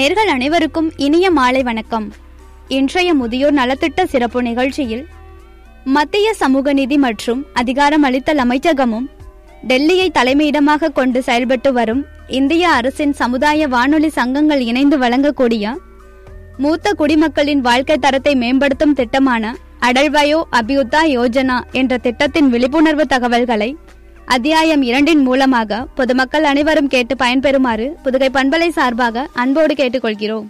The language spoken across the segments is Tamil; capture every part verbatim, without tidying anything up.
நேர்கள் அனைவருக்கும் இனிய மாலை வணக்கம். இன்றைய முதியோர் நலத்திட்ட சிறப்பு நிகழ்ச்சியில் மத்திய சமூக நீதி மற்றும் அதிகாரம் அளித்தல் அமைச்சகமும் டெல்லியை தலைமையிடமாக கொண்டு செயல்பட்டு வரும் இந்திய அரசின் சமுதாய வானொலி சங்கங்கள் இணைந்து வழங்கக்கூடிய மூத்த குடிமக்களின் வாழ்க்கை தரத்தை மேம்படுத்தும் திட்டமான அடல் வயோ அபியுதா யோஜனா என்ற திட்டத்தின் விழிப்புணர்வு தகவல்களை அத்தியாயம் இரண்டின் மூலமாக பொதுமக்கள் அனைவரும் கேட்டு பயன்பெறுமாறு புதுகை பண்பலை சார்பாக அன்போடு கேட்டுக்கொள்கிறோம்.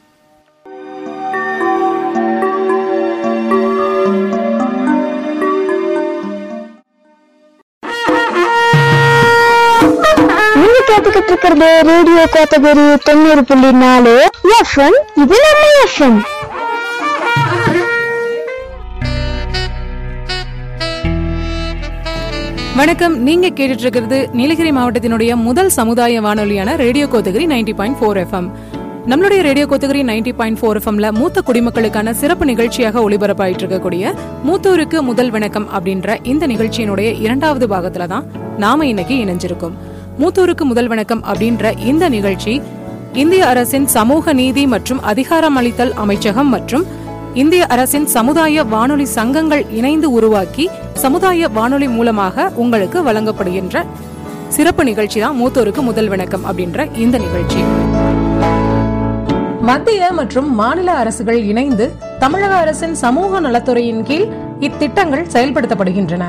கேட்டுக்கிட்டு இருக்கிறது ரேடியோ கோத்தகிரி தொண்ணூறு புள்ளி நாலு எஃப்எம். இது நம்ம எஃப்எம். வணக்கம். நீங்க கேட்டுட்டு இருக்கிறது நீலகிரி மாவட்டத்தினுடைய முதல் சமுதாய வானொலியான radio Kotagiri ninety point four FM. நம்மளுடைய radio Kotagiri ninety point four எஃப்எம்ல மூத்த குடிமக்களுக்கான சிறப்பு நிகழ்ச்சியாக ஒளிபரப்பாயிட்டு இருக்கக்கூடிய மூத்தோருக்கு முதல் வணக்கம் அப்படின்ற இந்த நிகழ்ச்சியினுடைய இரண்டாவது பாகத்துல தான் நாம இன்னைக்கு இணைஞ்சிருக்கோம். மூத்தோருக்கு முதல் வணக்கம் அப்படின்ற இந்த நிகழ்ச்சி இந்திய அரசின் சமூக நீதி மற்றும் அதிகாரம் அளித்தல் அமைச்சகம் மற்றும் இந்திய அரசின் சமுதாய வானொலி சங்கங்கள் இணைந்து உருவாக்கி சமுதாய வானொலி மூலமாக உங்களுக்கு வழங்கப்படுகின்ற சிறப்பு நிகழ்ச்சி தான் மூத்தோருக்கு முதல் வணக்கம் அப்படின்ற இந்த நிகழ்ச்சி. மத்திய மற்றும் மாநில அரசுகள் இணைந்து தமிழக அரசின் சமூக நலத்துறையின் கீழ் இத்திட்டங்கள் செயல்படுத்தப்படுகின்றன.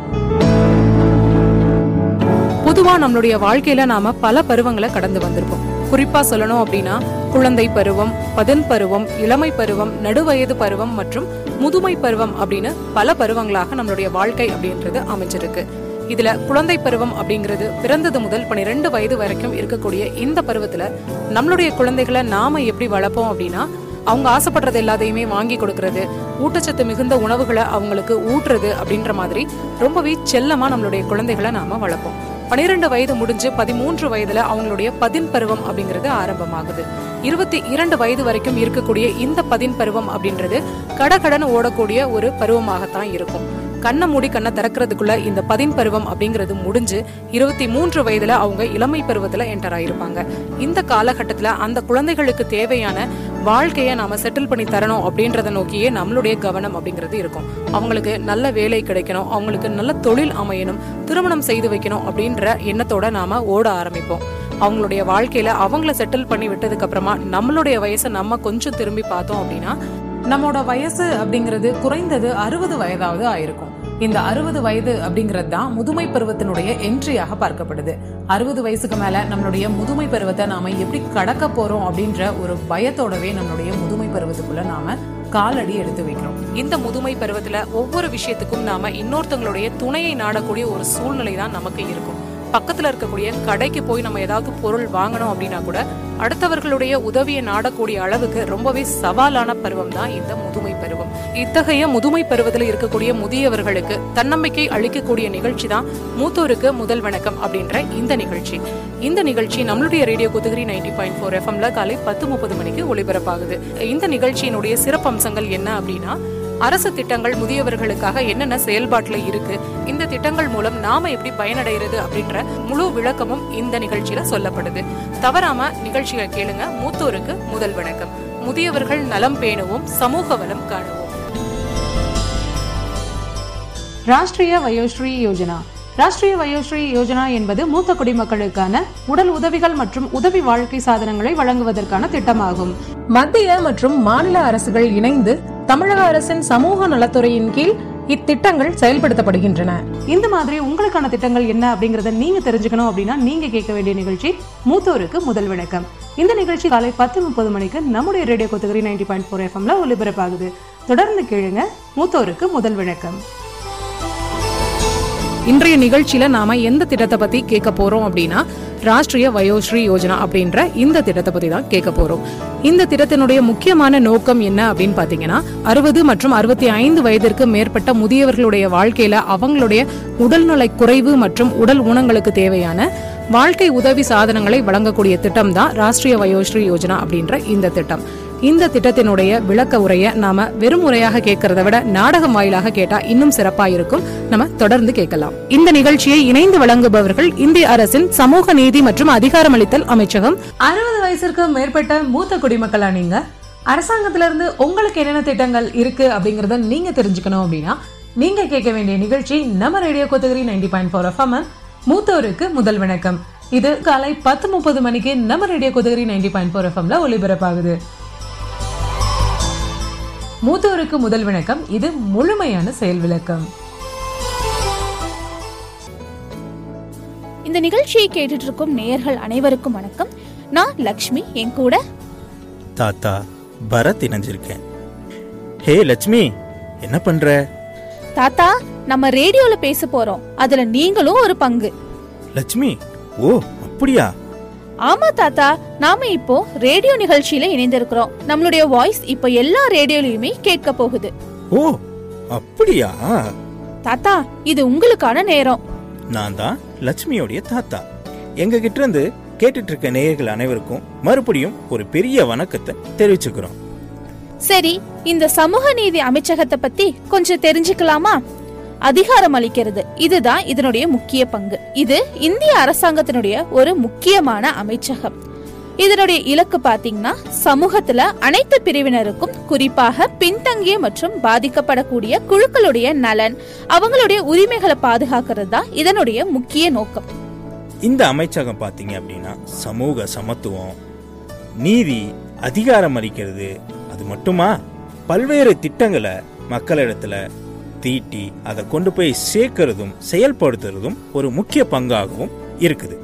பொதுவா நம்மளுடைய வாழ்க்கையில நாம பல பருவங்களை கடந்து வந்திருப்போம். குறிப்பா சொல்லணும் அப்படின்னா குழந்தை பருவம், பதின் பருவம், இளமை பருவம், நடுவயது பருவம் மற்றும் முதுமை பருவம் அப்படின்னு பல பருவங்களாக நம்மளுடைய வாழ்க்கை அப்படின்றது அமைஞ்சிருக்கு. இதுல குழந்தை பருவம் அப்படிங்கிறது பிறந்தது முதல் பன்னிரெண்டு வயது வரைக்கும் இருக்கக்கூடிய இந்த பருவத்துல நம்மளுடைய குழந்தைகளை நாம எப்படி வளர்ப்போம் அப்படின்னா, அவங்க ஆசைப்படுறது எல்லாத்தையுமே வாங்கி கொடுக்கறது, ஊட்டச்சத்து மிகுந்த உணவுகளை அவங்களுக்கு ஊட்டுறது அப்படின்ற மாதிரி ரொம்பவே செல்லமா நம்மளுடைய குழந்தைகளை நாம வளர்ப்போம். பனிரெண்டு வயது முடிஞ்சு பதிமூன்று வயதுல அவங்களுடைய பதின் பருவம் அப்படிங்கிறது ஆரம்பமாகுது. இருபத்தி இரண்டு வயது வரைக்கும் இருக்கக்கூடிய இந்த பதின் பருவம் அப்படின்றது கடகடன்னு ஓடக்கூடிய ஒரு பருவமாகத்தான் இருக்கும். கண்ணை மூடி கண்ணை திறக்கிறதுக்குள்ள இந்த பதின் பருவம் அப்படிங்கிறது முடிஞ்சு இருபத்தி மூன்று வயதுல அவங்க இளமை பருவத்துல என்டர் ஆயிருப்பாங்க. இந்த காலகட்டத்துல அந்த குழந்தைகளுக்கு தேவையான வாழ்க்கைய நாம செட்டில் பண்ணி தரணும் அப்படின்றத நோக்கியே நம்மளுடைய கவனம் அப்படிங்கிறது இருக்கும். அவங்களுக்கு நல்ல வேலை கிடைக்கணும், அவங்களுக்கு நல்ல தொழில் அமையணும், திருமணம் செய்து வைக்கணும் அப்படின்ற எண்ணத்தோட நாம ஓட ஆரம்பிப்போம். அவங்களுடைய வாழ்க்கையில அவங்கள செட்டில் பண்ணி விட்டதுக்கு அப்புறமா நம்மளுடைய வயசை நம்ம கொஞ்சம் திரும்பி பார்த்தோம் அப்படின்னா நம்மளோட வயசு அப்படிங்கிறது குறைந்தது அறுபது வயதாவது ஆயிருக்கும். இந்த அறுபது வயது அப்படிங்கிறது தான் முதுமை பருவத்தினுடைய என்ட்ரியாக பார்க்கப்படுது. அறுபது வயசுக்கு மேல நம்மளுடைய முதுமை பருவத்தை நாம எப்படி கடக்க போறோம் அப்படின்ற ஒரு பயத்தோடவே நம்மளுடைய முதுமை பருவத்துக்குள்ள நாம காலடி எடுத்து வைக்கிறோம். இந்த முதுமை பருவத்துல ஒவ்வொரு விஷயத்துக்கும் நாம இன்னொருத்தங்களுடைய துணையை நாடக்கூடிய ஒரு சூழ்நிலை தான் நமக்கு இருக்கும். பக்கத்துல இருக்கக்கூடிய கடைக்கு போய் நம்ம ஏதாவது பொருள் வாங்கணும் அப்படின்னா கூட அடுத்தவர்களுடைய உதவியை நாடக்கூடிய அளவுக்கு ரொம்பவே சவாலான பருவம் தான் இந்த முதுமை பருவம். இத்தகைய முதுமை பருவத்தில் இருக்கக்கூடிய முதியவர்களுக்கு தன்னம்பிக்கை அளிக்கக்கூடிய நிகழ்ச்சி தான் மூத்தோருக்கு முதல் வணக்கம் அப்படின்ற இந்த நிகழ்ச்சி. இந்த நிகழ்ச்சி நம்மளுடைய radio Kotagiri ninety point four எஃப்எம்ல காலை பத்து முப்பது மணிக்கு ஒளிபரப்பாகுது. இந்த நிகழ்ச்சியினுடைய சிறப்பு அம்சங்கள் என்ன அப்படின்னா, அரசு திட்டங்கள் முதியவர்களுக்காக என்னென்ன செயல்பாட்டுல இருக்கு, இந்த திட்டங்கள் மூலம் நாம எப்படி பயனடைகிறது அப்படின்ற முழு விளக்கமும் இந்த நிகழ்ச்சியில சொல்லப்படுது. தவறாம நிகழ்ச்சியை கேளுங்க. மூத்தோருக்கு முதல் வணக்கம். முதியவர்கள் நலம் பேணுவோம், சமூக வளம் காணுவோம். ராஷ்டிரிய வயோஸ்ரீ யோஜனா. ராஷ்டிரிய வயோஸ்ரீ யோஜனா என்பது மூத்த குடிமக்களுக்கான உடல் உதவிகள் மற்றும் உதவி வாழ்க்கை சாதனங்களை வழங்குவதற்கான திட்டமாகும். மத்திய மற்றும் மாநில அரசுகள் இணைந்து தமிழக அரசின் சமூக நலத்துறையின் கீழ் இத்திட்டங்கள் செயல்படுத்தப்படுகின்றன. இந்த மாதிரி உங்களுக்கான திட்டங்கள் என்ன அப்படிங்கறத நீங்க தெரிஞ்சுக்கணும் அப்படின்னா நீங்க கேட்க வேண்டிய நிகழ்ச்சி மூத்தோருக்கு முதல் வணக்கம். இந்த நிகழ்ச்சி காலை பத்து முப்பது மணிக்கு நம்முடைய radio Kotagiri ninety point four எஃப்எம்ல ஒலிபரப்பாகுது. தொடர்ந்து கேளுங்க மூத்தோருக்கு முதல் வணக்கம். இன்றைய நிகழ்ச்சியில நாம எந்த திட்டத்தை பத்தி கேட்க போறோம் அப்படின்னா, ராஷ்டிரிய வயோஸ்ரீ யோஜனா அப்படின்ற இந்த திட்டத்தை பத்தி தான் கேட்க போறோம். இந்த திட்டத்தினுடைய முக்கியமான நோக்கம் என்ன அப்படின்னு பாத்தீங்கன்னா, அறுபது மற்றும் அறுபத்தி ஐந்து வயதிற்கு மேற்பட்ட முதியவர்களுடைய வாழ்க்கையில அவங்களுடைய உடல்நலை குறைவு மற்றும் உடல் ஊனங்களுக்கு தேவையான வாழ்க்கை உதவி சாதனங்களை வழங்கக்கூடிய திட்டம் தான் ராஷ்டிரிய வயோஸ்ரீ யோஜனா அப்படின்ற இந்த திட்டம். இந்த திட்டத்தினுடைய விளக்க உரையை நாம வெறும் உரையாக கேட்கறத விட நாடகம் வாயிலாக கேட்டா இன்னும் சிறப்பா இருக்கும். நம்ம தொடர்ந்து கேட்கலாம். இந்த நிகழ்ச்சியை இணைந்து வழங்குபவர்கள் இந்திய அரசின் சமூக நீதி மற்றும் அதிகாரமளித்தல் அமைச்சகம். அறுபது வயசுக்கு மேற்பட்ட மூத்த குடிமக்களா நீங்க அரசாங்கத்தில இருந்து உங்களுக்கு என்னென்ன திட்டங்கள் இருக்கு அப்படிங்கறத நீங்க தெரிஞ்சுக்கணும் அப்படின்னா நீங்க கேட்க வேண்டிய நிகழ்ச்சி நம்ம radio Kotagiri ninety point four FM மூத்தோருக்கு முதல் வணக்கம். இது காலை பத்து முப்பது மணிக்கு நம்ம radio Kotagiri ninety point four எஃப்எம்ல ஒலிபரப்பாகுது. மூத்தோருக்கு முதல் வணக்கம். இது முழுமையான செயல் விளக்கம். இந்த நிகழ்ச்சியை கேட்டுட்டு இருக்கும் நேயர்கள் அனைவருக்கும் வணக்கம். நான் லக்ஷ்மி, என் கூட தாத்தா பரத் இணைஞ்சிருக்கேன். ஹே லட்சுமி, என்ன பண்ற? தாத்தா, நம்ம ரேடியோல பேச போறோம், அதுல நீங்களும் ஒரு பங்கு. லட்சுமி, ஓ அப்படியா? ஆமா தாத்தா, நாம இப்போ ரேடியோ நிகழ்ச்சியில இணைந்திருக்கிறோம். நம்மளுடைய வாய்ஸ் இப்போ எல்லா ரேடியோலயுமே கேட்க போகுது. ஓ அப்படியா? தாத்தா, இது உங்களுக்கான நேரம். நான் தான் லட்சுமியோடைய தாத்தா. எங்க கிட்ட இருந்து கேட்டுட்டு இருக்க நேயர்கள் அனைவருக்கும் மறுபடியும் ஒரு பெரிய வணக்கத்தை தெரிவிச்சுக்கிறோம். சரி, இந்த சமூக நீதி அமைச்சகத்தை பத்தி கொஞ்சம் தெரிஞ்சுக்கலாமா? அதிகாரம் அளிக்கிறது, இதுதான் இதனுடைய முக்கிய பங்கு. இது இந்திய அரசாங்கத்தினுடைய ஒரு முக்கியமான அமைச்சகம். இதனுடைய இலக்கு பாத்தீங்கன்னா சமூகத்துல அனைத்து பிரிவினருக்கும், குறிப்பாக பின்தங்கிய மற்றும் பாதிக்கப்படக்கூடிய குழுக்களுடைய நலன், அவங்களுடைய உரிமைகளை பாதுகாக்கிறது தான் இதனுடைய முக்கிய நோக்கம். இந்த அமைச்சகம் பாத்தீங்க அப்படின்னா சமூக சமத்துவம், நீதி, அதிகாரம் அளிக்கிறது, அது மட்டுமா பல்வேறு திட்டங்களை மக்களிடத்துல தீட்டி அதை கொண்டு போய் சேர்க்கிறதும் செயல்படுத்துறதும் ஒரு முக்கிய பங்காகவும் இருக்குது.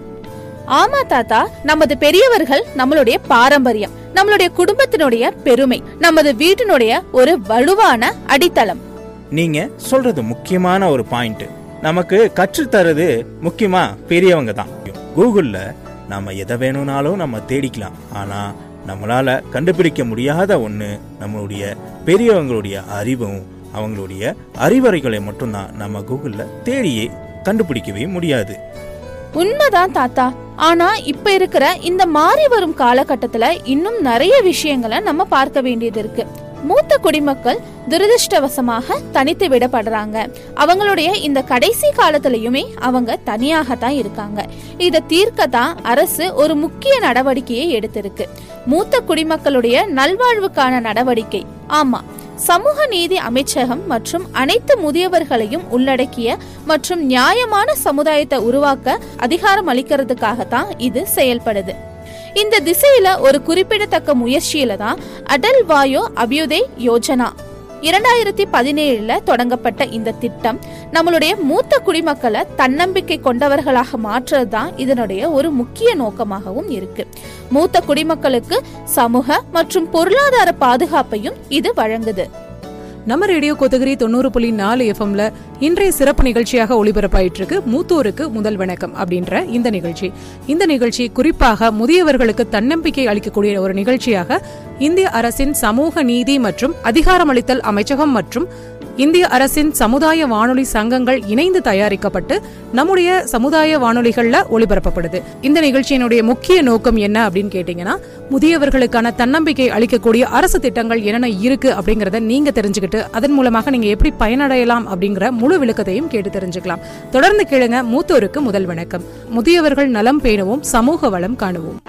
ஆமா தாத்தா, நமது பெரியவர்கள் நம்மளுடைய பாரம்பரியம், நம்மளுடைய குடும்பத்தினுடைய பெருமை, நமது வீட்டினுடைய ஒரு வலுவான அடித்தளம். நீங்க சொல்றது முக்கியமான ஒரு பாயிண்ட். நமக்கு கற்றுத்தரது முக்கியமா பெரியவங்க தான். கூகுள்ல நாம எதை வேணும்னாலும் நம்ம தேடிக்கலாம். ஆனா நம்மளால கண்டுபிடிக்க முடியாத ஒண்ணு நம்மளுடைய பெரியவங்களுடைய அறிவும் அவங்களுடைய அறிவுரைகளை மட்டும்தான் நம்ம கூகுள்ல தேடியே கண்டுபிடிக்கவே முடியாது. உண்மைதான் தாத்தா. ஆனா இப்ப இருக்கிற இந்த மாறி வரும் காலகட்டத்துல இன்னும் நிறைய விஷயங்களை நம்ம பார்க்க வேண்டியது இருக்கு. மூத்த குடிமக்கள் துரதிருஷ்டவசமாக தனித்து விடப்படுறாங்க. அவங்களுடைய இந்த கடைசி காலத்திலயுமே அவங்க தனியாகத்தான் இருக்காங்க. இதை தீர்க்கத்தான் அரசு ஒரு முக்கிய நடவடிக்கையை எடுத்திருக்கு. மூத்த குடிமக்களுடைய நல்வாழ்வுக்கான நடவடிக்கை. ஆமா, சமூக நீதி அமைச்சகம் மற்றும் அனைத்து முதியவர்களையும் உள்ளடக்கிய மற்றும் நியாயமான சமுதாயத்தை உருவாக்க அதிகாரம் அளிக்கிறதுக்காகத்தான் இது செயல்படுது. இந்த திசையில ஒரு குறிப்பிடத்தக்க முயற்சியில தான் அடல் வாயோ அபியுதய் யோஜனா இரண்டாயிரத்தி பதினேழுல தொடங்கப்பட்ட இந்த திட்டம் நம்மளுடைய மூத்த குடிமக்களை தன்னம்பிக்கை கொண்டவர்களாக மாற்றுறதுதான் இதனுடைய ஒரு முக்கிய நோக்கமாகவும் இருக்கு. மூத்த குடிமக்களுக்கு சமூக மற்றும் பொருளாதார பாதுகாப்பையும் இது வழங்குது. நம்ம ரேடியோ கோத்தகிரி தொண்ணூறு புள்ளி நாலு எஃப்எம்ல இன்றைய சிறப்பு நிகழ்ச்சியாக ஒளிபரப்பாயிட்டு இருக்கு மூத்தோருக்கு முதல் வணக்கம் அப்படின்ற இந்த நிகழ்ச்சி. இந்த நிகழ்ச்சி குறிப்பாக முதியவர்களுக்கு தன்னம்பிக்கை அளிக்கக்கூடிய ஒரு நிகழ்ச்சியாக இந்திய அரசின் சமூக நீதி மற்றும் அதிகாரமளித்தல் அமைச்சகம் மற்றும் இந்திய அரசின் சமுதாய வானொலி சங்கங்கள் இணைந்து தயாரிக்கப்பட்டு நம்முடைய சமுதாய வானொலிகள்ல ஒளிபரப்பப்படுது. இந்த நிகழ்ச்சியினுடைய முக்கிய நோக்கம் என்ன அப்படின்னு கேட்டீங்கன்னா, முதியவர்களுக்கான தன்னம்பிக்கை அளிக்கக்கூடிய அரசு திட்டங்கள் என்னென்ன இருக்கு அப்படிங்கறத நீங்க தெரிஞ்சுக்கிட்டு அதன் மூலமாக நீங்க எப்படி பயனடையலாம் அப்படிங்கிற முழு விளக்கத்தையும் கேட்டு தெரிஞ்சுக்கலாம். தொடர்ந்து கேளுங்க மூத்தோருக்கு முதல் வணக்கம். முதியவர்கள் நலம் பேணுவோம், சமூக வளம் காணுவோம்.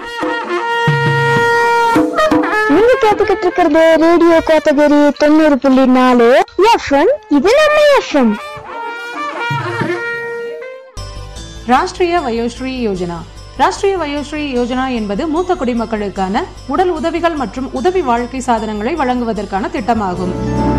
நீங்க கேட்டுக்கிட்டு இருக்கிறது ரேடியோ கோத்தகிரி தொண்ணூறு புள்ளி நாலு எஃப்எம். இது நம்ம எஃப்எம். ராஷ்டிரிய வயோஸ்ரீ யோஜனா. ராஷ்டிரிய வயோஸ்ரீ யோஜனா என்பது மூத்த குடிமக்களுக்கான உடல் உதவிகள் மற்றும் உதவி வாழ்க்கை சாதனங்களை வழங்குவதற்கான திட்டமாகும்.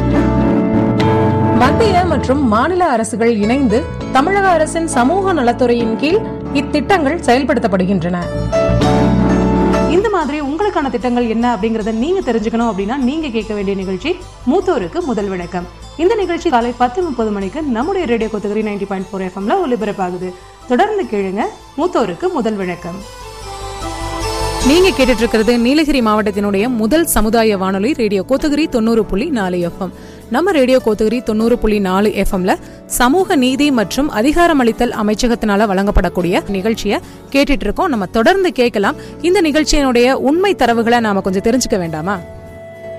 மத்திய மற்றும் மாநில அரசுகள் இணைந்து தமிழக அரசின் சமூக நலத்துறையின் கீழ் இத்திட்டங்கள் செயல்படுத்தப்படுகின்றன. இந்த மாதிரி உங்களுக்கான திட்டங்கள் என்ன அப்படிங்கறத நீங்க தெரிஞ்சுக்கணும் அப்படின்னா நீங்க கேட்க வேண்டிய நிகழ்ச்சி மூத்தோருக்கு முதல் வணக்கம். இந்த நிகழ்ச்சி காலை பத்து முப்பது மணிக்கு நம்முடைய radio Kotagiri ninety point four எஃப்எம்ல ஒலிபரப்பாகுது. தொடர்ந்து கேளுங்க மூத்தோருக்கு முதல் வணக்கம். நீங்க கேட்டுட்டு இருக்கிறது நீலகிரி மாவட்டத்தினுடைய முதல் சமுதாய வானொலி ரேடியோ கோத்தகிரி தொண்ணூறு புள்ளி நாலு எஃப்எம். நம்ம ரேடியோ கோத்தகிரி தொண்ணூறு புள்ளி நாலு எஃப்எம்ல சமூக நீதி மற்றும் அதிகாரமளித்தல் அமைச்சகத்தினால வழங்கப்படக்கூடிய நிகழ்ச்சியை கேட்டுட்டு இருக்கோம். நம்ம தொடர்ந்து கேட்கலாம். இந்த நிகழ்ச்சியினுடைய உண்மை தரவுகளை நாம கொஞ்சம் தெரிஞ்சுக்க வேண்டாமா?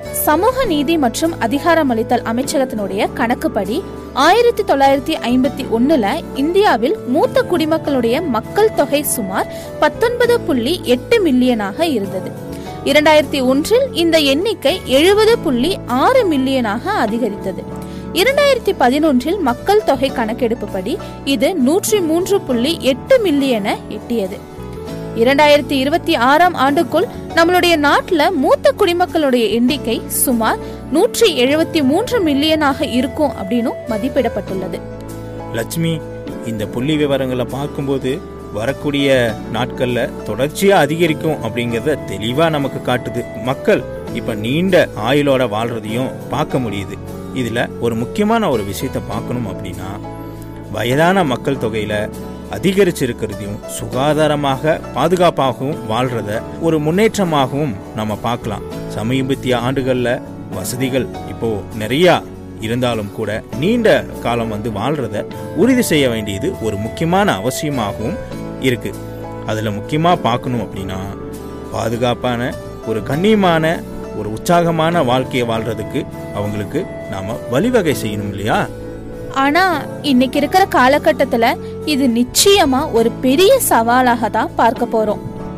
சமூக நீதி மற்றும் அதிகாரமளித்தல் அமைச்சகத்தினுடைய கணக்குப்படி ஆயிரத்தி தொள்ளாயிரத்தி ஐம்பத்தி ஒண்ணுல இந்தியாவில் மூத்த குடிமக்களுடைய மக்கள் தொகை சுமார் பத்தொன்பது புள்ளி எட்டு மில்லியனாக இருந்தது. இரண்டாயிரத்தி ஒன்றில் இந்த எண்ணிக்கை எழுபது புள்ளி ஆறு மில்லியனாக அதிகரித்தது. இரண்டாயிரத்தி பதினொன்றில் மக்கள் தொகை கணக்கெடுப்புப்படி இது நூற்றி மூன்று புள்ளி எட்டு மில்லியனை எட்டியது. இரண்டாயிரத்தி இருபத்தி ஆறாம் ஆண்டுக்குள் நம்மளுடைய நாட்டுல மூத்த குடிமக்களுடைய எண்ணிக்கை சுமார் நூற்றி எழுபத்தி மூன்று மில்லியனாக இருக்கும் அப்படின்னு மதிப்பிடப்பட்டுள்ளது. லட்சுமி, இந்த புள்ளி விவரங்களை பார்க்கும்போது வரக்கூடிய நாட்கள்ல தொடர்ச்சியா அதிகரிக்கும் அப்படிங்கறத தெளிவா நமக்கு காட்டுது. மக்கள் இப்ப நீண்ட ஆயுளோட வாழ்றதையும் பார்க்க முடியுது. இதுல ஒரு முக்கியமான ஒரு விஷயத்த பார்க்கணும் அப்படின்னா, வயதான மக்கள் தொகையில அதிகரிச்சிருக்கிறதையும் சுகாதாரமாக பாதுகாப்பாகவும் வாழ்றத ஒரு முன்னேற்றமாகவும் நம்ம பார்க்கலாம். சமீபத்திய ஆண்டுகள்ல வசதிகள் இப்போ நிறைய இருந்தாலும் கூட நீண்ட காலம் வந்து வாழ்றத உறுதி செய்ய வேண்டியது ஒரு முக்கியமான அவசியமாகவும் இருக்கு. அதுல முக்கியமா பார்க்கணும் அப்படின்னா, பாதுகாப்பான ஒரு கண்ணியமான ஒரு உற்சாகமான வாழ்க்கையை வாழ்றதுக்கு அவங்களுக்கு நாம வழிவகை செய்யணும் இல்லையா? ஆனா இன்னைக்கு இருக்கிற காலகட்டத்துல இது நிச்சயமா ஒரு பெரிய சவாலாக தான் பார்க்க போறோம்.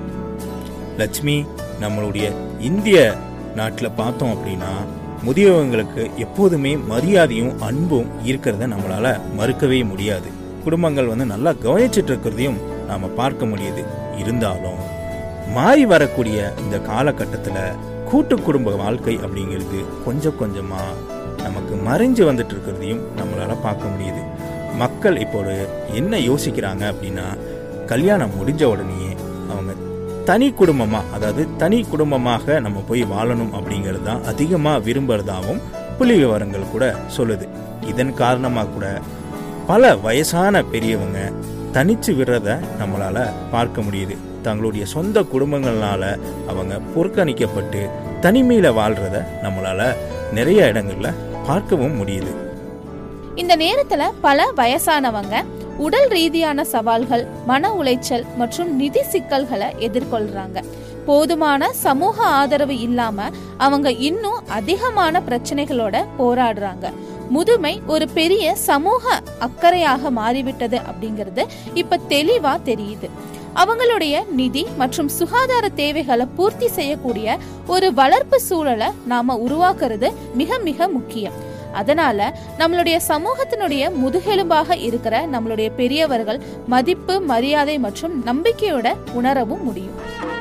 லட்சுமி, நம்மளுடைய இந்திய நாட்டுல பார்த்தோம் அப்படின்னா முதியவங்களுக்கு எப்போதுமே மரியாதையும் அன்பும் இருக்கிறத நம்மளால மறுக்கவே முடியாது. குடும்பங்கள் வந்து நல்லா கவனிச்சிட்டு இருக்கிறதையும் நாம பார்க்க முடியுது. இருந்தாலும் மாறி வரக்கூடிய இந்த காலகட்டத்துல கூட்டு குடும்ப வாழ்க்கை அப்படிங்கிறது கொஞ்சம் கொஞ்சமா நமக்கு மறைஞ்சு வந்துட்டு இருக்கிறதையும் நம்மளால பார்க்க முடியுது. மக்கள் இப்போது என்ன யோசிக்கிறாங்க அப்படின்னா, கல்யாணம் முடிஞ்ச உடனே அவங்க தனி குடும்பமா, அதாவது தனி குடும்பமாக நம்ம போய் வாழணும் அப்படிங்கிறது தான் அதிகமா விரும்புறதாகவும் புள்ளி விவரங்கள் கூட சொல்லுது. இதன் காரணமா கூட பல வயசான பெரியவங்க தனிச்சு விடுறத நம்மளால பார்க்க முடியுது. தங்களுடைய சொந்த குடும்பங்களால அவங்க புறக்கணிக்கப்பட்டு தனிமையில வாழ்றத நம்மளால நிறைய இடங்கள்ல பார்க்கவும் முடியுது. இந்த நேரத்துல பல வயசானவங்க உடல் ரீதியான சவால்கள், மன உளைச்சல் மற்றும் நிதி சிக்கல்களை எதிர்கொள்றாங்க. போதுமான சமூக ஆதரவு இல்லாம அவங்க இன்னும் அதிகமான பிரச்சனைகளோட போராடுறாங்க. முதுமை ஒரு பெரிய சமூக அக்கறையாக மாறிவிட்டது அப்படிங்கிறது இப்ப தெளிவா தெரியுது. அவங்களுடைய நிதி மற்றும் சுகாதார தேவைகளை பூர்த்தி செய்யக்கூடிய ஒரு வளர்ப்பு சூழலை நாம உருவாக்குறது மிக மிக முக்கியம். அதனால நம்மளுடைய சமூகத்தினுடைய முதுகெலும்பாக இருக்கிற நம்மளுடைய பெரியவர்கள் மதிப்பு, மரியாதை மற்றும் நம்பிக்கையோட உணரவும் முடியும்.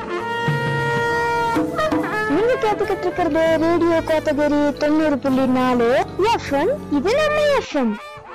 நீங்க கேட்டுக்கிட்டு இருக்கிறது ரேடியோ கோத்தகிரி தொண்ணூறு புள்ளி நாலு எஃப்எம். இது நம்ம எஃப்எம்.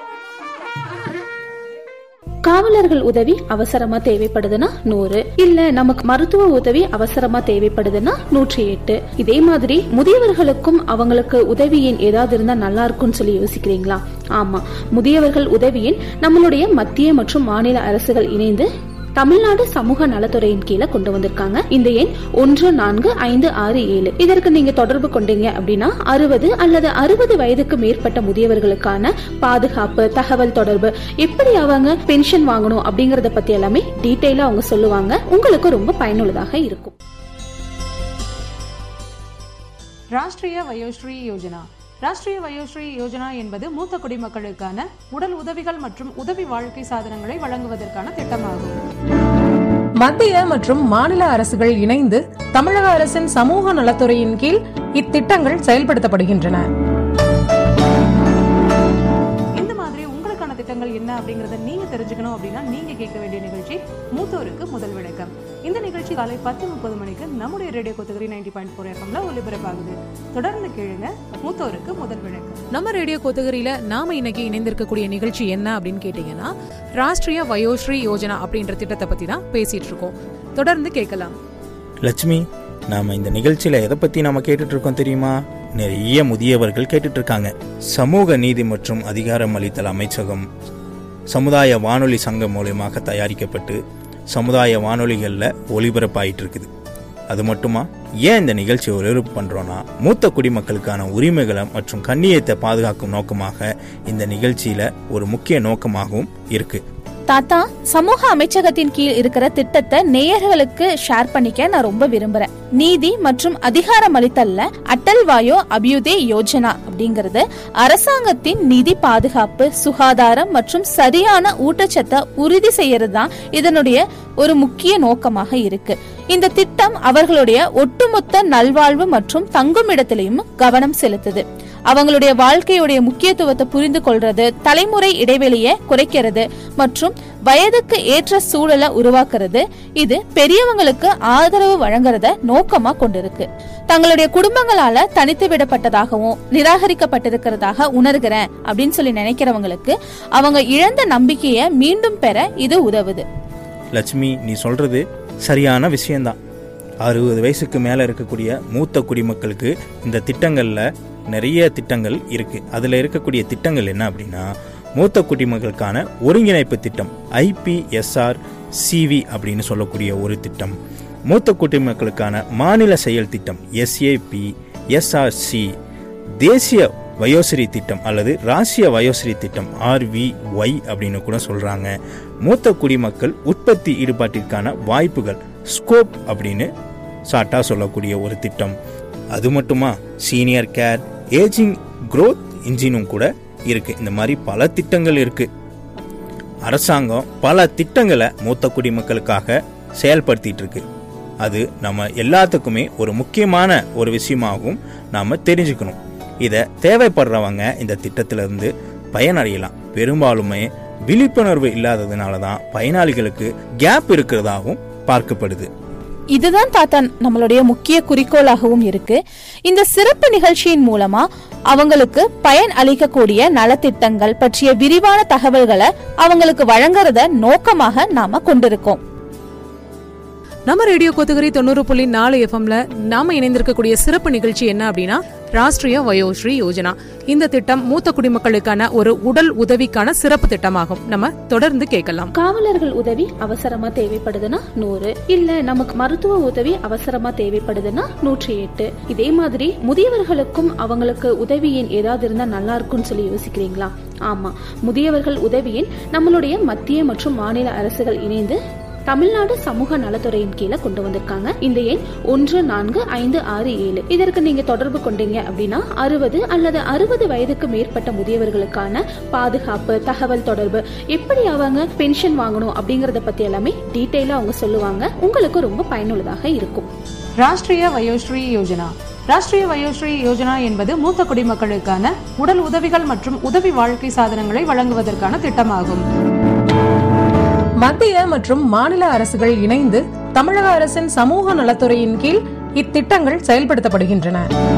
காவலர்கள் உதவி அவசரமா தேவைப்படுதுன்னா நூறு, இல்ல நமக்கு மருத்துவ உதவி அவசரமா தேவைப்படுதுன்னா நூற்றி எட்டு. இதே மாதிரி முதியவர்களுக்கும் அவங்களுக்கு உதவியின் ஏதாவது இருந்தா நல்லா இருக்கும்னு சொல்லி யோசிக்கிறீங்களா? ஆமா, முதியவர்கள் உதவியின் நம்மளுடைய மத்திய மற்றும் மாநில அரசுகள் இணைந்து தமிழ்நாடு சமூக நலத்துறையின் கீழே கொண்டு வந்திருக்காங்க. இந்த எண் ஒன்று நான்கு ஐந்து ஆறு ஏழு. இதற்கு நீங்க தொடர்பு கொண்டீங்க அப்படின்னா அறுபது அல்லது அறுபது வயதுக்கு மேற்பட்ட முதியவர்களுக்கான பாதுகாப்பு, தகவல் தொடர்பு, எப்படி அவங்க பென்ஷன் வாங்கணும் அப்படிங்கறத பத்தி எல்லாமே டீடைலா அவங்க சொல்லுவாங்க. உங்களுக்கு ரொம்ப பயனுள்ளதாக இருக்கும். ராஷ்டிரிய வயோஸ்ரீ யோஜனா. ராஷ்டிரிய வயோஸ்ரீ யோஜனா என்பது மூத்த குடிமக்களுக்கான உடல் உதவிகள் மற்றும் உதவி வாழ்க்கை சாதனங்களை வழங்குவதற்கான திட்டமாகும். மத்திய மற்றும் மாநில அரசுகள் இணைந்து தமிழக அரசின் சமூக நலத்துறையின் கீழ் இத்திட்டங்கள் செயல்படுத்தப்படுகின்றன. இந்த மாதிரி உங்களுக்கான திட்டங்கள் என்ன அப்படிங்கறத நீங்க தெரிஞ்சுக்கணும் அப்படின்னா நீங்க கேட்க வேண்டிய நிகழ்ச்சி மூத்தோருக்கு முதல் விளக்கம். இந்த நிகழ்ச்சி காலை பத்து முப்பது மணிக்கு நம்முடைய radio Kotagiri ninety point four எஃப்எம்ல ஒலிபரப்பாகுது. தொடர்ந்து கேளுங்க மூத்தோருக்கு முதல் விளக்கம். நம்ம ரேடியோ கோத்தகிரியில நாம இன்னைக்கு இணைந்திருக்கக்கூடிய நிகழ்ச்சி என்ன அப்படின்னு கேட்டீங்கன்னா, ராஷ்டிரிய வயோஸ்ரீ யோஜனா அப்படின்ற திட்டத்தை பத்தி தான் பேசிட்டு இருக்கோம். தொடர்ந்து கேட்கலாம். லட்சுமி, நாம இந்த நிகழ்ச்சியில எதை பத்தி நாம கேட்டுட்டு இருக்கோம் தெரியுமா? நிறைய முதியவர்கள் கேட்டுட்டு இருக்காங்க. சமூக நீதி மற்றும் அதிகாரம் அளித்தல் அமைச்சகம் சமுதாய வானொலி சங்கம் மூலமாக தயாரிக்கப்பட்டு சமுதாய வானொலிகள்ல ஒளிபரப்பாயிட்டு இருக்குது. அது மட்டுமா, ஏன் இந்த நிகழ்ச்சியை ஒளிபரப்பு பண்றோம்னா, மூத்த குடிமக்களுக்கான உரிமைகளை மற்றும் கண்ணியத்தை பாதுகாக்கும் நோக்கமாக இந்த நிகழ்ச்சியில ஒரு முக்கிய நோக்கமாகவும் இருக்கு. தாத்தா, சமூக அமைச்சகத்தின் கீழ் இருக்கிற திட்டத்தை நேயர்களுக்கு ஷேர் பண்ணிக்க நான் ரொம்ப விரும்புறேன். நீதி மற்றும் அதிகாரம் அளித்தல்ல அட்டல் வாயோ அபியுதே யோஜனா அப்படிங்கிறது அரசாங்கத்தின் நிதி பாதுகாப்பு, சுகாதாரம் மற்றும் சரியான ஊட்டச்சத்தை உறுதி செய்யறது தான் இதனுடைய ஒரு முக்கிய நோக்கமாக இருக்கு. இந்த திட்டம் அவர்களுடைய ஒட்டுமொத்த நல்வாழ்வு மற்றும் தங்குமிடத்திலையும் கவனம் செலுத்துது. அவங்களுடைய வாழ்க்கையுடைய முக்கியத்துவத்தை புரிந்து கொள்றது, தலைமுறை இடைவெளியை குறைக்கிறது மற்றும் வயதுக்கு ஏற்ற சூழலை உருவாக்குறது. இது பெரியவங்களுக்கு ஆதரவு வழங்குறத நோக்கமா கொண்டிருக்கு. தங்களுடைய குடும்பங்களால தனித்து விடப்பட்டதாகவும் நிராகரிக்கப்பட்டிருக்கிறதாக உணர்கிறேன் அப்படின்னு சொல்லி நினைக்கிறவங்களுக்கு அவங்க இழந்த நம்பிக்கையை மீண்டும் பெற இது உதவுது. லட்சுமி, நீ சொல்றது சரியான விஷயம்தான். அறுபது வயசுக்கு மேல இருக்கக்கூடிய மூத்த குடிமக்களுக்கு இந்த திட்டங்கள்ல நிறைய திட்டங்கள் இருக்கு. அதுல இருக்கக்கூடிய திட்டங்கள் என்ன அப்படின்னா, மூத்த குடிமக்களுக்கான ஒருங்கிணைப்பு திட்டம் I P S R C V அப்படின்னு சொல்லக்கூடிய ஒரு திட்டம், மூத்த குடிமக்களுக்கான மாநில செயல் திட்டம் S A P S R C, தேசிய வயோஸ்ரீ திட்டம் அல்லது ராசிய வயோஸ்ரீ திட்டம் ஆர் வி ஒய் அப்படின்னு கூட சொல்றாங்க. மூத்த குடிமக்கள் உற்பத்தி ஈடுபாட்டிற்கான வாய்ப்புகள் ஸ்கோப் அப்படின்னு சாட்டா சொல்லக்கூடிய ஒரு திட்டம். அது மட்டுமா, சீனியர் கேர், ஏஜிங் க்ரோத் இன்ஜினும் கூட இருக்கு. இந்த மாதிரி பல திட்டங்கள் இருக்கு. அரசாங்கம் பல திட்டங்களை மூத்த குடிமக்களுக்காக செயல்படுத்திட்டு இருக்கு. அது நம்ம எல்லாத்துக்குமே ஒரு முக்கியமான ஒரு விஷயமாகவும் நாம தெரிஞ்சுக்கணும். இதை தேவைப்படுறவங்க இந்த திட்டத்திலிருந்து பயனடையலாம். பெரும்பாலுமே விழிப்புணர்வு இல்லாததுனால தான் பயனாளிகளுக்கு கேப் இருக்கிறதாகவும் பார்க்கப்படுது. இதுதான் தாத்தா நம்மளுடைய முக்கிய குறிக்கோளாகவும் இருக்கு. இந்த சிறப்பு நிகழ்ச்சியின் மூலமா அவங்களுக்கு பயன் அளிக்கக்கூடிய நலத்திட்டங்கள் பற்றிய விரிவான தகவல்களை அவங்களுக்கு வழங்குறத நோக்கமாக நாம கொண்டிருக்கோம். நம்ம ரேடியோ கோத்தகிரி தொண்ணூறு புள்ளி நாலு எஃப்எம்ல நாம இணைந்திருக்கக்கூடிய சிறப்பு நிகழ்ச்சி என்ன அப்படின்னா, ராஷ்டிரிய வயோஸ்ரீ யோஜனா. இந்த திட்டம் மூத்த குடிமக்களுக்கான ஒரு உடல் உதவிக்கான சிறப்பு திட்டமாகும். நம்ம தொடர்ந்து கேட்கலாம். காவலர்கள் உதவி அவசரமா தேவைப்படுதுன்னா நூறு, இல்ல நமக்கு மருத்துவ உதவி அவசரமா தேவைப்படுதுன்னா நூற்றி எட்டு. இதே மாதிரி முதியவர்களுக்கும் அவங்களுக்கு உதவியின் ஏதாவது இருந்தா நல்லா இருக்கும்னு சொல்லி யோசிக்கிறீங்களா? ஆமா, முதியவர்கள் உதவியின் நம்மளுடைய மத்திய மற்றும் மாநில அரசுகள் இணைந்து தமிழ்நாடு சமூக நலத்துறையின் கீழே கொண்டு வந்திருக்காங்க. இந்த எண் ஒன்று நான்கு ஐந்து ஆறு ஏழு. இதற்கு நீங்க தொடர்பு கொண்டீங்க அப்படின்னா அறுபது அல்லது அறுபது வயதுக்கு மேற்பட்ட முதியவர்களுக்கான பாதுகாப்பு, தகவல் தொடர்பு, எப்படி அவங்க பென்ஷன் வாங்கணும் அப்படிங்கறத பத்தி எல்லாமே டீடைலா அவங்க சொல்லுவாங்க. உங்களுக்கு ரொம்ப பயனுள்ளதாக இருக்கும். ராஷ்டிரிய வயோஸ்ரீ யோஜனா. ராஷ்டிரிய வயோஸ்ரீ யோஜனா என்பது மூத்த குடிமக்களுக்கான உடல் உதவிகள் மற்றும் உதவி வாழ்க்கை சாதனங்களை வழங்குவதற்கான திட்டமாகும். மத்திய மற்றும் மாநில அரசுகள் இணைந்து தமிழக அரசின் சமூக நலத்துறையின் கீழ் இத்திட்டங்கள் செயல்படுத்தப்படுகின்றன.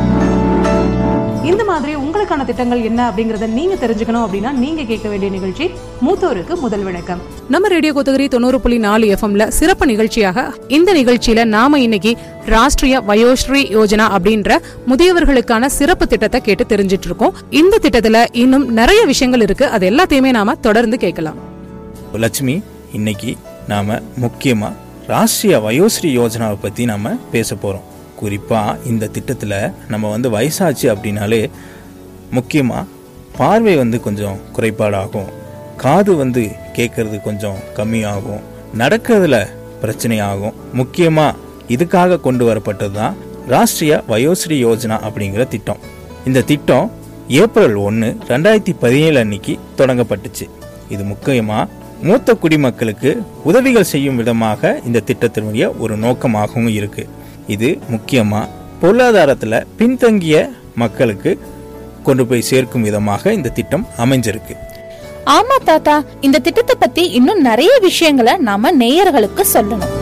இந்த மாதிரி உங்களுக்கான திட்டங்கள் என்ன அப்படிங்கறத நீங்க தெரிஞ்சுக்கணும் அப்படின்னா நீங்க கேட்க வேண்டிய நிகழ்ச்சி மூத்தோருக்கு முதல் வணக்கம். நம்ம ரேடியோ கோத்தகிரி தொண்ணூறு புள்ளி நாலு எஃப்எம்ல சிறப்பு நிகழ்ச்சியாக இந்த நிகழ்ச்சியில நாம இன்னைக்கு ராஷ்டிரிய வயோஸ்ரீ யோஜனா அப்படின்ற முதியவர்களுக்கான சிறப்பு திட்டத்தை கேட்டு தெரிஞ்சிட்டு இருக்கோம். இந்த திட்டத்துல இன்னும் நிறைய விஷயங்கள் இருக்கு. அது எல்லாத்தையுமே நாம தொடர்ந்து கேட்கலாம். லட்சுமி, இன்னைக்கு நாம முக்கியமா ராஷ்டிரிய வயோஸ்ரீ யோஜனாவை பத்தி நாம பேச போறோம். குறிப்பா இந்த திட்டத்துல நம்ம வந்து வயசாச்சு அப்படின்னாலே முக்கியமா பார்வை வந்து கொஞ்சம் குறைபாடாகும், காது வந்து கேட்கறது கொஞ்சம் கம்மியாகும், நடக்கிறதுல பிரச்சனை ஆகும். முக்கியமா இதுக்காக கொண்டு வரப்பட்டது தான் ராஷ்டிரிய வயோஸ்ரீ யோஜனா அப்படிங்கிற திட்டம். இந்த திட்டம் ஏப்ரல் ஒன்னு ரெண்டாயிரத்தி பதினேழு அன்னைக்கு தொடங்கப்பட்டுச்சு. இது முக்கியமா மூத்த குடிமக்களுக்கு உதவிகள் செய்யும் விதமாக இந்த திட்டத்தினுடைய ஒரு நோக்கமாகவும் இருக்கு. இது முக்கியமா பொருளாதாரத்துல பின்தங்கிய மக்களுக்கு கொண்டு போய் சேர்க்கும் விதமாக இந்த திட்டம் அமைஞ்சிருக்கு. ஆமா தாத்தா, இந்த திட்டத்தை பத்தி இன்னும் நிறைய விஷயங்களை நாம நேயர்களுக்கு சொல்லணும்.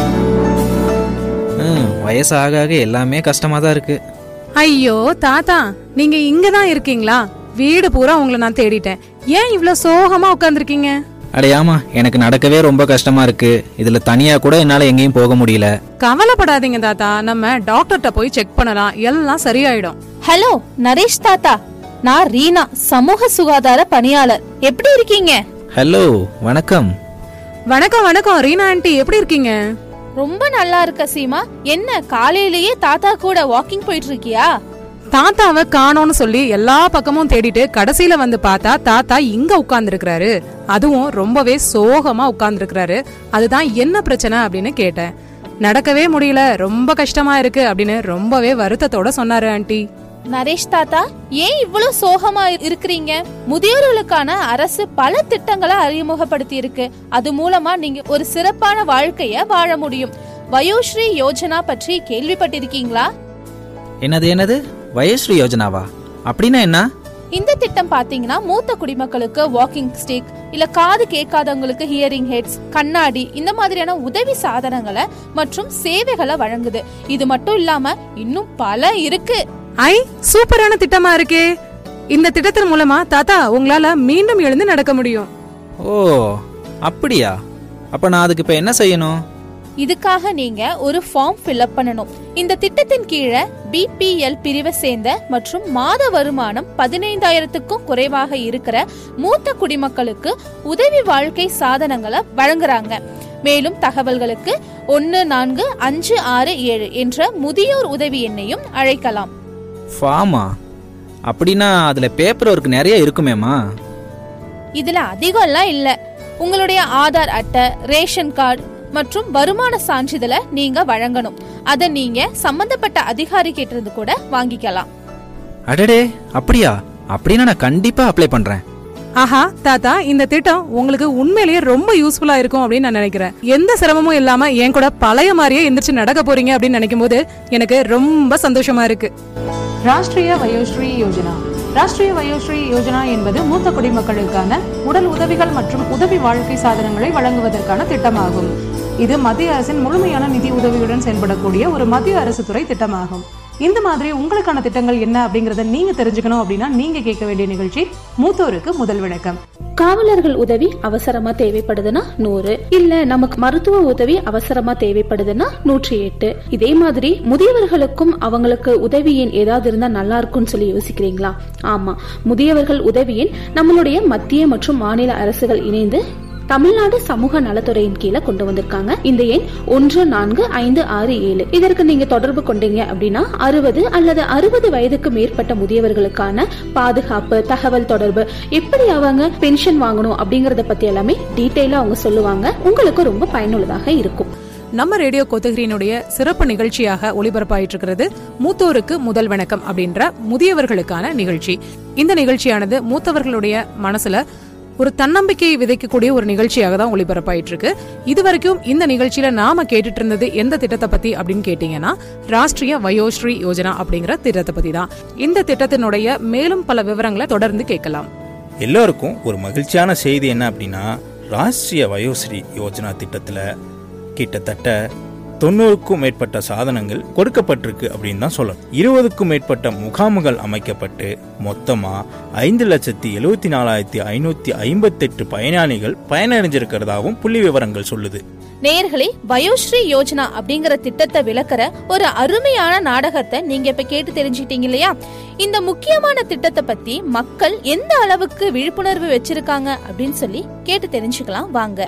வயசாக ஆக எல்லாமே கஷ்டமா தான் இருக்கு. ஐயோ தாத்தா, நீங்க இங்கதான் இருக்கீங்களா? வீடு பூரா உங்களை நான் தேடிட்டேன். ஏன் இவ்வளவு சோகமா உட்கார்ந்துருக்கீங்க? அடையாமா, எனக்கு நடக்கவே ரொம்ப கஷ்டமா இருக்கு. இதுல தனியா கூட என்னால எங்கேயும் போக முடியல. கவலைப்படாதீங்க தாத்தா, நம்ம டாக்டர்கிட்ட போய் செக் பண்ணலாம், எல்லாம் சரியாயிடும். ஹலோ நரேஷ் தாத்தா, நான் ரீனா, சமூக சுகாதார பணியாளர். எப்படி இருக்கீங்க? ஹலோ, வணக்கம். வணக்கம் வணக்கம் ரீனா ஆண்டி, எப்படி இருக்கீங்க? ரொம்ப நல்லா இருக்க சீமா. என்ன காலையிலேயே தாத்தா கூட வாக்கிங் போயிட்டு இருக்கியா? தாத்தாவை காணோம்னு சொல்லி எல்லா பக்கமும் தேடிட்டு கடைசியில வந்து பார்த்தா தாத்தா இங்க உட்கார்ந்து இருக்கிறாரு. அதுவும் ரொம்பவே சோகமா உட்கார்ந்து இருக்கிறாரு. அதுதான் என்ன பிரச்சனை அப்படின்னு கேட்டேன். நடக்கவே முடியல, ரொம்ப கஷ்டமா இருக்கு அப்படின்னு ரொம்பவே வருத்தத்தோட சொன்னாரு ஆண்டி. நரேஷ் தாத்தா, ஏன் இவ்வளவு சோகமா இருக்கிறீங்க? முதியோர்களுக்கான அரசு பல திட்டங்களை அறிமுகப்படுத்தி இருக்கு. அது மூலமா நீங்க ஒரு சிறப்பான வாழ்க்கைய வாழ முடியும். வயோஸ்ரீ யோஜனா பற்றி கேள்விப்பட்டிருக்கீங்களா? என்னது என்னது வயோஸ்ரீ யோஜனாவா? அப்படின்னா என்ன? இந்த திட்டம் பாத்தீங்கன்னா மூத்த குடிமக்களுக்கு வாக்கிங் ஸ்டிக், இல்ல காது கேட்காதவங்களுக்கு ஹியரிங் ஹெட்ஸ், கண்ணாடி, இந்த மாதிரியான உதவி சாதனங்களை மற்றும் சேவைகளை வழங்குது. இது மட்டும் இல்லாம இன்னும் பல இருக்கு. ஐ, சூப்பரான திட்டமா இருக்கே. இந்த திட்டத்தின் மூலமா தாத்தா உங்களால மீண்டும் எழுந்து நடக்க முடியும். ஓ அப்படியா? அப்ப நான் அதுக்கு இப்ப என்ன செய்யணும்? இதுக்காக நீங்க ஒரு ஃபார்ம் ஃபில்அப் பண்ணணும். இந்த திட்டத்தின் கீழே பிபிஎல் பிரிவை சேர்ந்த மற்றும் மாத வருமானம் பதினைந்தாயிரத்துக்கும் குறைவாக இருக்கிற மூத்த குடிமக்களுக்கு உதவி வாழ்க்கை சாதனங்களை வழங்குறாங்க. மேலும் தகவல்களுக்கு ஒன்னு நான்கு அஞ்சு ஆறு ஏழு என்ற முதியோர் உதவி எண்ணையும் அழைக்கலாம். ஃபார்மா? அப்படின்னா அதுல பேப்பர் ஒர்க் நிறைய இருக்குமேமா? இதுல அதிகம்லாம் இல்ல. உங்களுடைய ஆதார் அட்டை, ரேஷன் கார்டு மற்றும் வருமான சான்றிதழை நீங்க வழங்கணும். அத நீங்க சம்பந்தப்பட்ட அதிகாரி கிட்ட கூட வாங்கிக்கலாம். அடடே, அப்படியா? அப்படின்னா நான் கண்டிப்பா அப்ளை பண்றேன். ஆஹா தாத்தா, இந்த திட்டம் உங்களுக்கு உண்மையிலேயே ரொம்ப யூஸ்ஃபுல்லா இருக்கும் அப்படின்னு நான் நினைக்கிறேன். எந்த சிரமமும் இல்லாம என் கூட பழைய மாதிரியே எந்திரிச்சு நடக்க போறீங்க அப்படின்னு நினைக்கும் போது எனக்கு ரொம்ப சந்தோஷமா இருக்கு. ராஷ்டிரிய வயோஸ்ரீ யோஜனா. ராஷ்டிரிய வயோஸ்ரீ யோஜனா என்பது மூத்த குடிமக்களுக்கான உடல் உதவிகள் மற்றும் உதவி வாழ்க்கை சாதனங்களை வழங்குவதற்கான திட்டமாகும். இது மத்திய அரசின் முழுமையான நிதி உதவியுடன் செயல்படக்கூடிய ஒரு மத்திய அரசு துறை திட்டமாகும். இந்த மாதிரி உங்களுக்கான திட்டங்கள் என்ன அப்படிங்கறத நீங்க தெரிஞ்சுக்கணும் அப்படின்னா நீங்க கேட்க வேண்டிய நிகழ்ச்சி மூத்தோருக்கு முதல் வணக்கம். காவலர்கள் உதவி அவசரமா தேவைப்படுதுன்னா நூறு, இல்ல நமக்கு மருத்துவ உதவி அவசரமா தேவைப்படுதுன்னா நூற்றி எட்டு. இதே மாதிரி முதியவர்களுக்கும் அவங்களுக்கு உதவியின் ஏதாவது இருந்தா நல்லா இருக்கும்னு சொல்லி யோசிக்கிறீங்களா? ஆமா, முதியவர்கள் உதவியின் நம்மளுடைய மத்திய மற்றும் மாநில அரசுகள் இணைந்து தமிழ்நாடு சமூக நலத்துறையின் கீழே கொண்டு வந்திருக்காங்க. இந்த எண் ஒன்று நான்கு ஐந்து ஆறு ஏழு. இதற்கு நீங்க தொடர்பு கொண்டீங்க அப்படின்னா அறுபது அல்லது அறுபது வயதுக்கு மேற்பட்ட முதியவர்களுக்கான பாதுகாப்பு, தகவல் தொடர்பு, எப்படி அவங்க பென்ஷன் வாங்கணும் அப்படிங்கறத பத்தி எல்லாமே டீடைலா அவங்க சொல்லுவாங்க. உங்களுக்கு ரொம்ப பயனுள்ளதாக இருக்கும். நம்ம ரேடியோ கோத்தகிரியினுடைய சிறப்பு நிகழ்ச்சியாக ஒளிபரப்பாயிட்டு இருக்கிறது மூத்தோருக்கு முதல் வணக்கம் அப்படின்ற முதியவர்களுக்கான நிகழ்ச்சி. இந்த நிகழ்ச்சியானது மூத்தவர்களுடைய மனசுல ஒரு தன்னம்பிக்கையை விதைக்கக்கூடிய ஒரு நிகழ்ச்சியாக தான் ஒளிபரப்பாயிட்டு இருக்கு. இது வரைக்கும் இந்த நிகழ்ச்சியில நாம கேட்டுட்டு இருந்தது எந்த திட்டத்தை பத்தி அப்படின்னு கேட்டீங்கன்னா ராஷ்டிரிய வயோஸ்ரீ யோஜனா அப்படிங்கிற திட்டத்தை பத்தி தான். இந்த திட்டத்தினுடைய மேலும் பல விவரங்களை தொடர்ந்து கேட்கலாம். எல்லோருக்கும் ஒரு மகிழ்ச்சியான செய்தி என்ன அப்படின்னா, ராஷ்டிரிய வயோஸ்ரீ யோஜனா திட்டத்துல கிட்டத்தட்ட தொண்ணூறுக்கும் மேற்பட்ட சாதனங்கள் கொடுக்கப்பட்டிருக்கு அப்படின்னு தான் சொல்லணும். இருபதுக்கும் மேற்பட்ட முகாம்கள் அமைக்கப்பட்டு மொத்தமா ஐந்து லட்சத்தி எழுபத்தி நாலாயிரத்தி ஐநூத்தி ஐம்பத்தி எட்டு பயனாளிகள் பயனடைஞ்சிருக்கிறதாகவும் புள்ளி விவரங்கள் சொல்லுது. நேயர்களே, வயோஸ்ரீ யோஜனா அப்படிங்கிற திட்டத்தை விளக்குற ஒரு அருமையான நாடகத்தை நீங்க இப்ப கேட்டு தெரிஞ்சுக்கிட்டீங்க இல்லையா? இந்த முக்கியமான திட்டத்தை பத்தி மக்கள் எந்த அளவுக்கு விழிப்புணர்வு வச்சிருக்காங்க அப்படின்னு சொல்லி கேட்டு தெரிஞ்சுக்கலாம் வாங்க.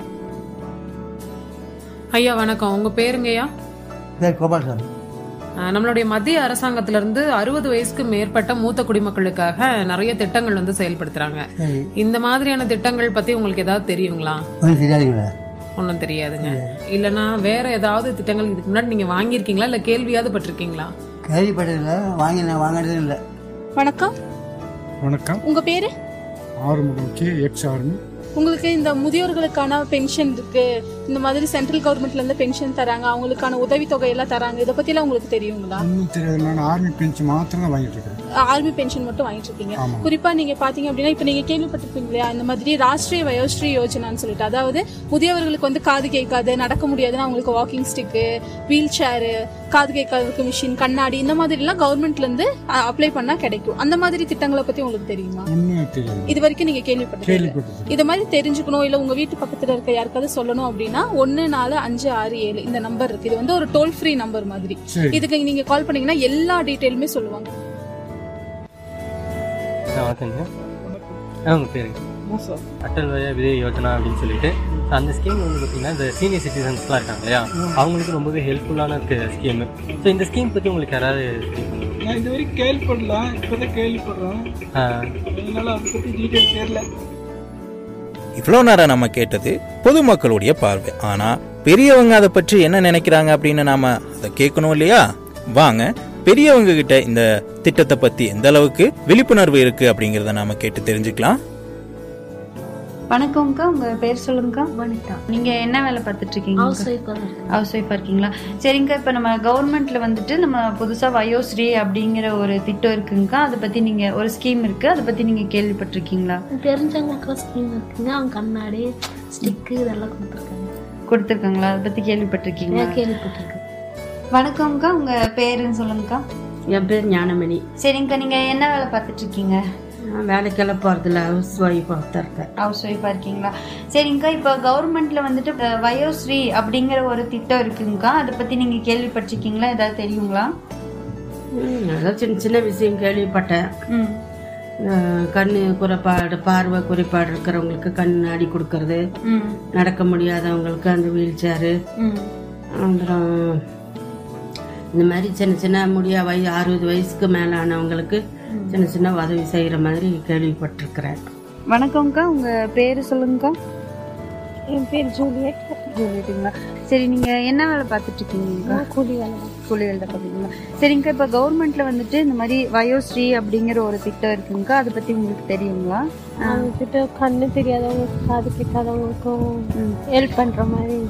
ஐயா வணக்கம், உங்க பேருங்கய்யா? கோபால்சாமி. நம்மளுடைய மத்திய அரசாங்கத்தில இருந்து அறுபது வயசுக்கு மேற்பட்ட மூத்த குடிமக்களுக்காக நிறைய திட்டங்கள் வந்து செயல்படுத்துறாங்க. இந்த மாதிரியான திட்டங்கள் பத்தி உங்களுக்கு ஏதாவது தெரியுங்களா? ஒன்னும் தெரியாதுங்க. இல்லனா வேற ஏதாவது திட்டங்கள் இதுக்கு முன்னாடி நீங்க வாங்கியிருக்கீங்களா, இல்ல கேள்வியாவது பட்டிருக்கீங்களா? கேள்விப்பட்டதில்ல, வாங்கி நான் வாங்கினது இல்ல. வணக்கம். வணக்கம். உங்க பேரு? Arumugam K ex army. உங்களுக்கு இந்த முதியோர்களுக்கான பென்ஷன் இருக்கு, இந்த மாதிரி சென்ட்ரல் கவர்மெண்ட்ல இருந்து பென்ஷன் தராங்க, அவங்களுக்கான உதவி தொகை எல்லாம் தராங்க, இத பத்தி எல்லாம் உங்களுக்கு தெரியுங்களா? ஒன்னும் தெரியாது. நான் ஆர்மி பென்ஷன் மாத்திரம் தான் வாங்கிட்டு இருக்கேன். ஆர்மி பென்ஷன் மட்டும் வாங்கிட்டு இருக்கீங்க. குறிப்பா நீங்க பாத்தீங்க அப்படின்னா இப்ப நீங்க கேள்விப்பட்டிருப்பீங்க இல்லையா, இந்த மாதிரி ராஷ்டிரிய வயோஸ்ரீ யோஜனான்னு சொல்லிட்டு, அதாவது முதியவர்களுக்கு வந்து காது கேட்காது, நடக்க முடியாதுன்னா அவங்களுக்கு வாக்கிங் ஸ்டிக்கு, வீல் சேரு, காது கேட்காததுக்கு மிஷின், கண்ணாடி, இந்த மாதிரி எல்லாம் கவர்மெண்ட்ல இருந்து அப்ளை பண்ணா கிடைக்கும். அந்த மாதிரி திட்டங்களை பத்தி உங்களுக்கு தெரியுமா? இது வரைக்கும் நீங்க கேள்விப்பட்டீங்க? இது மாதிரி தெரிஞ்சுக்கணும், இல்ல உங்க வீட்டு பக்கத்துல இருக்க யாருக்காவது சொல்லணும் அப்படின்னா ஒன்னு நாலு அஞ்சு ஆறு ஏழு இந்த நம்பர் இருக்கு. இது வந்து ஒரு டோல் ஃப்ரீ நம்பர் மாதிரி. இதுக்கு நீங்க கால் பண்ணீங்கன்னா எல்லா டீடைலுமே சொல்லுவாங்க. அட்டல் வய விதை யோஜனா அப்படின்னு சொல்லிட்டு அந்த ஸ்கீம் வந்து பார்த்தீங்கன்னா இந்த சீனியர் சிட்டிசன்ஸ்லாம் இருக்காங்க இல்லையா, அவங்களுக்கு ரொம்பவே ஹெல்ப்ஃபுல்லான ஸ்கீம். ஸோ இந்த ஸ்கீம் பற்றி உங்களுக்கு யாராவது நான் இது வரைக்கும் கேள்விப்படலாம், இப்போதான் கேள்விப்படுறோம். அதனால அதை பற்றி டீட்டெயில் தெரியல. இவ்வளோ நேரம் நம்ம கேட்டது பொதுமக்களுடைய பார்வை. ஆனா பெரியவங்க அதை பற்றி என்ன நினைக்கிறாங்க அப்படின்னு நாம அதை கேட்கணும் இல்லையா? வாங்க பெரியவங்க கிட்ட இந்த திட்டத்தை பத்தி எந்த அளவுக்கு விழிப்புணர்வு இருக்கு அப்படிங்கறத நாம கேட்டு தெரிஞ்சுக்கலாம். வணக்கம்க்கா, உங்க பேர் சொல்லுங்கக்கா. வனிதா. நீங்க என்ன வேலை பார்த்துட்டு இருக்கீங்க? ஹவுஸ் ஒய்ஃபா இருக்கீங்களா? சரிங்கக்கா, இப்ப நம்ம கவர்மெண்ட்ல வந்துட்டு நம்ம புதுசா வயோஸ்ரீ அப்படிங்கிற ஒரு திட்டம் இருக்குங்கக்கா. அதை பத்தி நீங்க ஒரு ஸ்கீம் இருக்கு, அதை பத்தி நீங்க கேள்விப்பட்டிருக்கீங்களா? தெரிஞ்சவங்களுக்கு ஸ்கீம் இருக்குங்க. அவங்க கண்ணாடி ஸ்டிக்கு இதெல்லாம் கொடுத்துருக்காங்க. கொடுத்துருக்காங்களா? அதை பத்தி கேள்விப்பட்டிருக்கீங்களா? கேள்விப்பட்டிருக்கேன். வணக்கம்க்கா, உங்க பேருன்னு சொல்லுங்கக்கா. என் பேர் ஞானமணி. சரிங்கக்கா, நீங்க என்ன வேலை பார்த்துட்டு இருக்கீங்க? வேலைக்கெல்லாம் போறதில்ல, ஹவுஸ் ஒய்ஃபா இருக்கேன். ஹவுஸ் ஒய்ஃபா இருக்கீங்களா? சரிங்கக்கா, இப்போ கவர்மெண்ட்ல வந்துட்டு வயோஸ்ரீ அப்படிங்கிற ஒரு திட்டம் இருக்குங்கக்கா. அதை பத்தி நீங்க கேள்விப்பட்டிருக்கீங்களா? ஏதாவது தெரியுங்களா? அதான் சின்ன சின்ன விஷயம் கேள்விப்பட்டேன். கண்ணு குறைபாடு, பார்வை குறைபாடு இருக்கிறவங்களுக்கு கண்ணாடி கொடுக்கறது, நடக்க முடியாதவங்களுக்கு அந்த வீல் சேரு, அப்புறம் இந்த மாதிரி சின்ன சின்ன முடியா வயசு அறுபது வயசுக்கு மேலானவங்களுக்கு சின்ன சின்ன உதவி செய்யற மாதிரி கேள்விப்பட்டிருக்கிறேன். வணக்கம்க்கா, உங்க பேரு சொல்லுங்கக்கா. என் பேர் ஜூலியட். ஜூலியட்டுங்களா? சரி, நீங்க என்ன வேலை பார்த்துட்டு இருக்கீங்க? கூலி வேலை. கூலி வேலை பார்த்தீங்களா? சரிங்கக்கா, இப்போ கவர்மெண்ட்ல வந்துட்டு இந்த மாதிரி வயோஸ்ரீ அப்படிங்கிற ஒரு திட்டம் இருக்குங்கக்கா. அதை பத்தி உங்களுக்கு தெரியுங்களா? அந்த திட்டம் கண்ணு தெரியாதவங்களுக்கு, காது கேட்காதவங்களுக்கும் ஹெல்ப் பண்ற மாதிரி.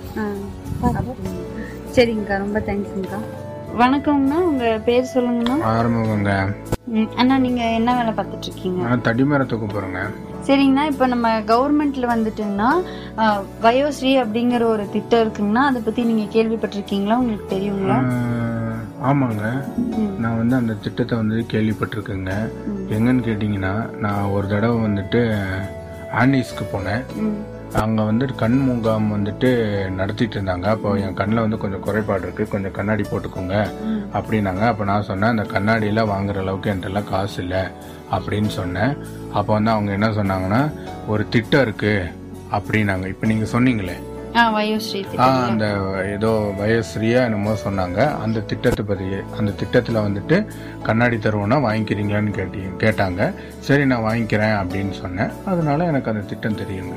சரிங்கக்கா, ரொம்ப தேங்க்ஸுங்கக்கா. வணக்கம்ண்ணா, உங்க பேர் சொல்லுங்கண்ணா. ஆரம்பங்க. அண்ணா, நீங்க என்ன வேலை பார்த்துட்டு இருக்கீங்க? தடிமரத்துக்கு போறேங்க. சரிங்கண்ணா, இப்போ நம்ம கவர்மெண்ட்ல வந்துட்டுங்கன்னா வயோஸ்ரீ அப்படிங்கிற ஒரு திட்டம் இருக்குங்கண்ணா. அதை பத்தி நீங்க கேள்விப்பட்டிருக்கீங்களா? உங்களுக்கு தெரியுங்களா? ஆமாங்க, நான் வந்து அந்த திட்டத்தை வந்து கேள்விப்பட்டிருக்கேங்க. எங்கன்னு கேட்டீங்கன்னா, நான் ஒரு தடவை வந்துட்டு ஆனிஸ்க்கு போனேன். அங்கே வந்துட்டு கண் முகாம் வந்துட்டு நடத்திட்டு இருந்தாங்க. அப்போ என் கண்ணில் வந்து கொஞ்சம் குறைபாடு இருக்குது, கொஞ்சம் கண்ணாடி போட்டுக்கோங்க அப்படின்னாங்க. அப்போ நான் சொன்னேன், அந்த கண்ணாடியெல்லாம் வாங்குற அளவுக்கு என்கிட்டலாம் காசு இல்லை அப்படின்னு சொன்னேன். அப்போ வந்து அவங்க என்ன சொன்னாங்கன்னா, ஒரு திட்டம் இருக்குது அப்படின்னாங்க. இப்போ நீங்கள் சொன்னீங்களே அந்த ஏதோ வயோஸ்ரீயா என்னமோ சொன்னாங்க, அந்த திட்டத்தை பற்றி, அந்த திட்டத்தில் வந்துட்டு கண்ணாடி தருவோம்னா வாங்கிக்கிறீங்களான்னு கேட்டி கேட்டாங்க. சரி, நான் வாங்கிக்கிறேன் அப்படின்னு சொன்னேன். அதனால எனக்கு அந்த திட்டம் தெரியுங்க.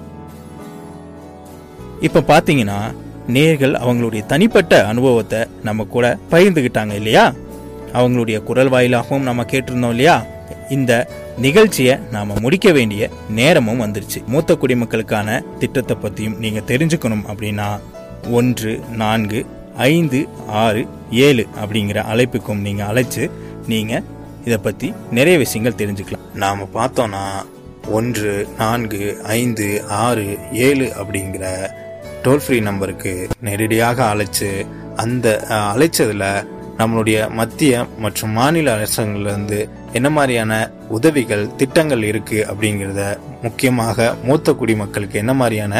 இப்ப பாத்தீங்கன்னா நேயர்கள் அவங்களுடைய தனிப்பட்ட அனுபவத்தை நம்ம கூட பகிர்ந்துகிட்டாங்க இல்லையா? அவங்களுடைய குரல் வாயிலாகவும் நம்ம கேட்டிருந்தோம் இல்லையா? இந்த நிகழ்ச்சியை நாம முடிக்க வேண்டிய நேரமும் வந்துருச்சு. மூத்த குடிமக்களுக்கான திட்டத்தை பத்தியும் நீங்க தெரிஞ்சுக்கணும் அப்படின்னா ஒன்று நான்கு ஐந்து ஆறு ஏழு அப்படிங்கிற அழைப்புக்கும் நீங்க அழைச்சு நீங்க இதை பத்தி நிறைய விஷயங்கள் தெரிஞ்சுக்கலாம். நாம பார்த்தோம்னா ஒன்று நான்கு ஐந்து ஆறு ஏழு அப்படிங்கிற டோல் ஃப்ரீ நம்பருக்கு நேரடியாக அழைச்சு அந்த அழைச்சதுல நம்மளுடைய மத்திய மற்றும் மாநில அரசாங்கத்திலிருந்து என்ன மாதிரியான உதவிகள் திட்டங்கள் இருக்கு அப்படிங்கிறத, முக்கியமாக மூத்த குடிமக்களுக்கு என்ன மாதிரியான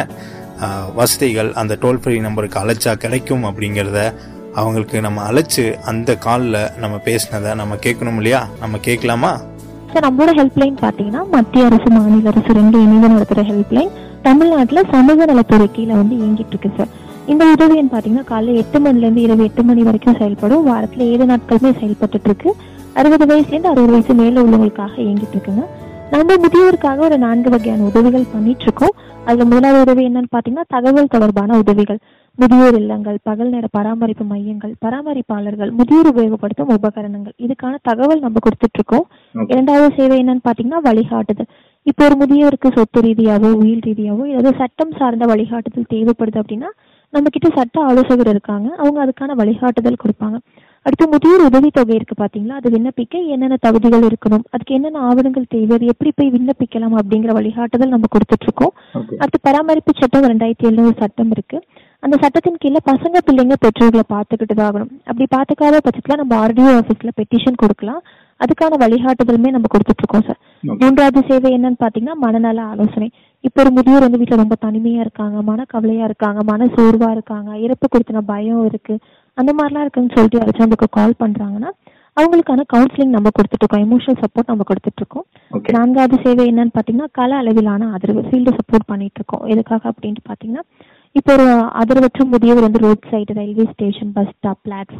வசதிகள் அந்த டோல் ஃப்ரீ நம்பருக்கு அழைச்சா கிடைக்கும் அப்படிங்கிறத அவங்களுக்கு நம்ம அழைச்சு அந்த காலில் நம்ம பேசினதை நம்ம கேட்கணும் இல்லையா? நம்ம கேட்கலாமா? சார், நம்மளோட ஹெல்ப்லைன் பார்த்தீங்கன்னா மத்திய அரசு மாநில அரசு ரெண்டு இணைந்து நடத்துகிற ஹெல்ப்லைன் தமிழ்நாட்டில் சமூக நலத்துறை கீழே வந்து இயங்கிட்டு இருக்கு சார். இந்த உதவின்னு பார்த்தீங்கன்னா காலையில் எட்டு மணிலேருந்து இரவு எட்டு மணி வரைக்கும் செயல்படும். வாரத்தில் ஏழு நாட்களுமே செயல்பட்டு இருக்கு. அறுபது வயசுலேருந்து அறுபது வயசு மேலே உள்ளவங்களுக்காக இயங்கிட்டு இருக்குங்க. நம்ம முதியோருக்காக ஒரு நான்கு வகையான உதவிகள் பண்ணிட்டு இருக்கோம். அதுல முதலாவது உதவி என்னன்னு பார்த்தீங்கன்னா தகவல் தொடர்பான உதவிகள். முதியோர் இல்லங்கள், பகல் நேர பராமரிப்பு மையங்கள், பராமரிப்பாளர்கள், முதியோர் உபயோகப்படுத்தும் உபகரணங்கள், இதுக்கான தகவல் நம்ம கொடுத்துட்டு இருக்கோம். இரண்டாவது சேவை என்னன்னு பாத்தீங்கன்னா வழிகாட்டுதல். இப்போ ஒரு முதியோருக்கு சொத்து ரீதியாவோ உயிர் ரீதியாவோ ஏதாவது சட்டம் சார்ந்த வழிகாட்டுதல் தேவைப்படுது அப்படின்னா நம்ம கிட்ட சட்ட ஆலோசகர் இருக்காங்க, அவங்க அதுக்கான வழிகாட்டுதல் கொடுப்பாங்க. அடுத்து முதியோர் உதவி தொகை இருக்கு பாத்தீங்களா, அது விண்ணப்பிக்க என்னென்ன தகுதிகள் இருக்கணும், அதுக்கு என்னென்ன ஆவணங்கள் தேவை, அது எப்படி போய் விண்ணப்பிக்கலாம் அப்படிங்கிற வழிகாட்டுதல் நம்ம கொடுத்துட்டு இருக்கோம். அடுத்து பராமரிப்பு சட்டம் ரெண்டாயிரத்தி ஏழுல ஒரு சட்டம் இருக்கு. அந்த சட்டத்தின் கீழே பசங்க பிள்ளைங்க பெற்றோர்களை பார்த்துக்கிட்டு தான் ஆகணும். அப்படி பார்த்துக்காத பட்சத்துல நம்ம ஆர்டிஓ ஆஃபீஸ்ல பெட்டிஷன் கொடுக்கலாம். அதுக்கான வழிகாட்டுதலுமே நம்ம கொடுத்துட்டு இருக்கோம் சார். மூன்றாவது சேவை என்னன்னு பாத்தீங்கன்னா மனநல ஆலோசனை. இப்போ ஒரு முதியோர் வந்து வீட்டுல ரொம்ப தனிமையா இருக்காங்க, மனக்கவலையா இருக்காங்க, மன சோர்வா இருக்காங்க, இறப்பு கொடுத்தின பயம் இருக்கு, அந்த மாதிரிலாம் இருக்குன்னு சொல்லிட்டு யாராச்சும் நமக்கு கால் பண்றாங்கன்னா அவங்களுக்கான கவுன்சிலிங் நம்ம கொடுத்துட்டு இருக்கோம், எமோஷனல் சப்போர்ட் நம்ம கொடுத்துட்டு இருக்கோம். நான்காவது சேவை என்னன்னு பாத்தீங்கன்னா கள அளவிலான ஆதரவு, ஃபீல்டு சப்போர்ட் பண்ணிட்டு இருக்கோம். எதுக்காக அப்படின்ட்டு பாத்தீங்கன்னா இப்போ ஒரு ஆதரவற்ற முதியவர் வந்து road side, railway station, bus stop, platform